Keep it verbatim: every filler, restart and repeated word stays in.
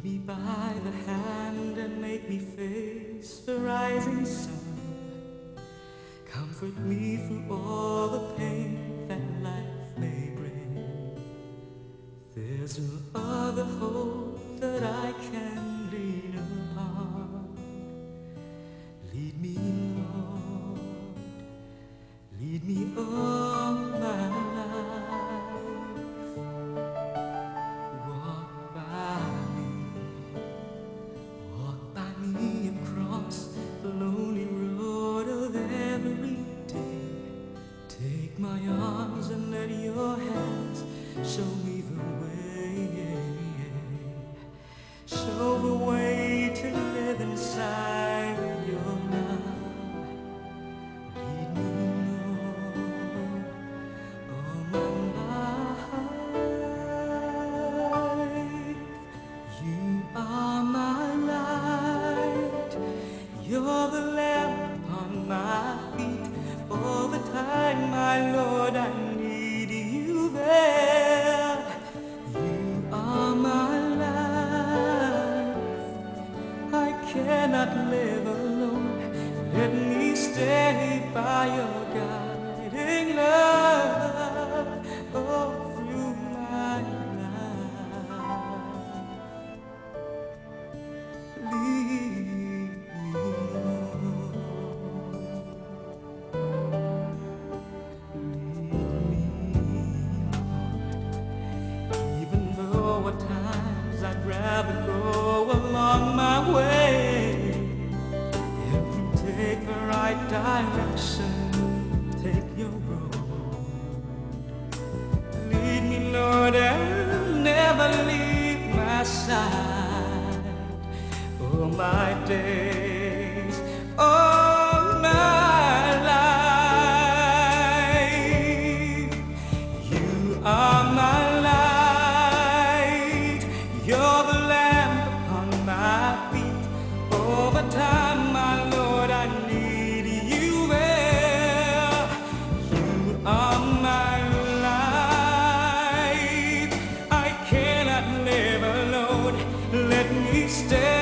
me by the hand and make me face the rising sun. Comfort me through all the pain that life may bring. There's no other hope that I can lean upon. Lead me, Lord, lead me all my life. Walk by me, walk by me across the lonely road of every day. Take my arms and let your hands show me the way. Show the way to live inside your love. Lead me, Lord, all my life. You are my light. You're the lamp on my feet. All the time, my Lord, I need you there. You are my life. I cannot live alone. Let me stay by your guiding love all through my life. Lead me, Lord. Lead me, Lord. Even though at times I'd rather go along my way, if you take the right direction, take your road. Lead me, Lord, and never leave my side. All my days, all my life. You are my light. You're the lamp upon my feet. All the time, my Lord, I need you there. You are my life. I cannot live alone. Let me stay